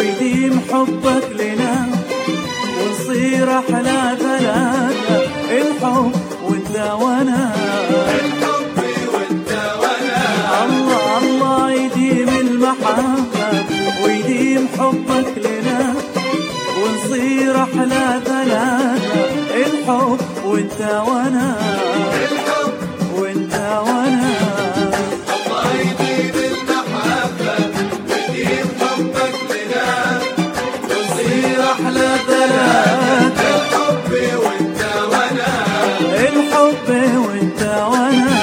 ويديم حبك لنا ونصير أحلى ثلاثة، الحب وانت وانا، الحب وانت وانا. الله الله يديم المحبة ويديم حبك لنا ونصير أحلى ثلاثة، الحب وانت وانا، الحب وانت وانا. الله يديم المحبة ويديم حبك لنا ونصير أحلى ثلاثة، الحب وانت وانا، الحب وانت وانا.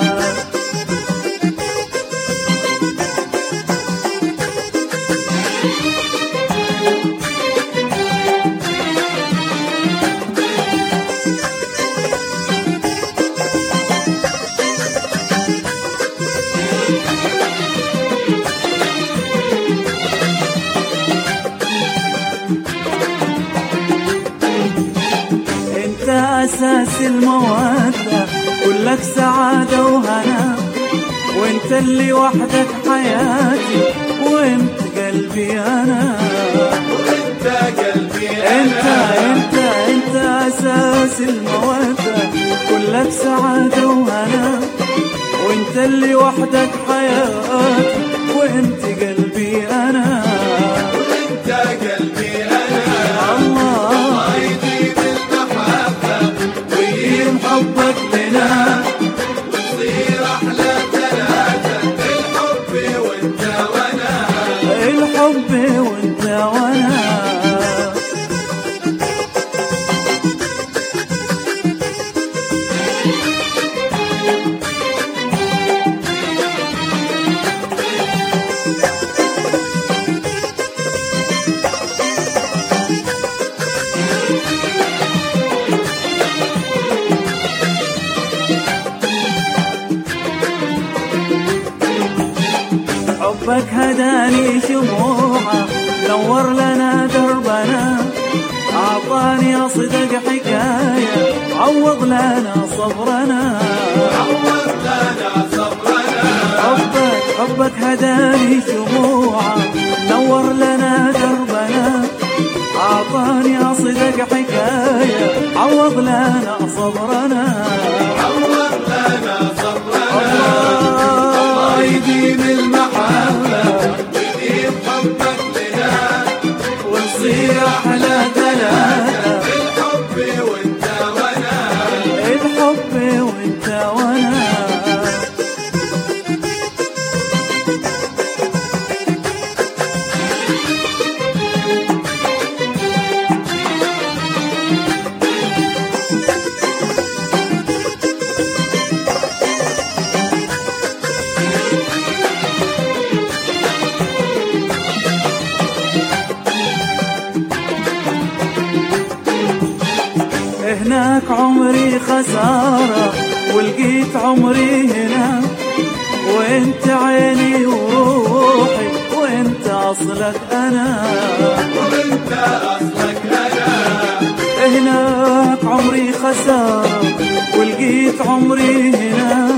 انت اساس المودة كلك سعادة وهنا، وانت اللي وحدك حياتي وانت قلبي انا، وانت قلبي انت انا. انت اساس المودة كلك سعادة وهنا، وانت اللي وحدك حياتي وانت قلبي انا، وانت قلبي انا. الله الله يديم المحبة ويديم حبك لنا ونصير احلى ثلاثة، الحب وانت وانا، الحب وانت وانا. حبك هداني شموعة نور لنا دربنا، أعطاني أصدق حكاية عوض لنا صبرنا، عوض لنا صبرنا. حبك هداني شموعة نور لنا دربنا، أعطاني أصدق حكاية عوض لنا صبرنا، عوض لنا صبرنا. الله يديم المحبة ويديم حبك لنا ونصير أحلى ثلاثة، الحب وانت وانا، الحب وانت وانا. هناك عمري خسارة ولقيت عمري هنا، وانت عيني وروحي وانت اصلك انا، وانت اصلك انا. هناك عمري خسارة ولقيت عمري هنا،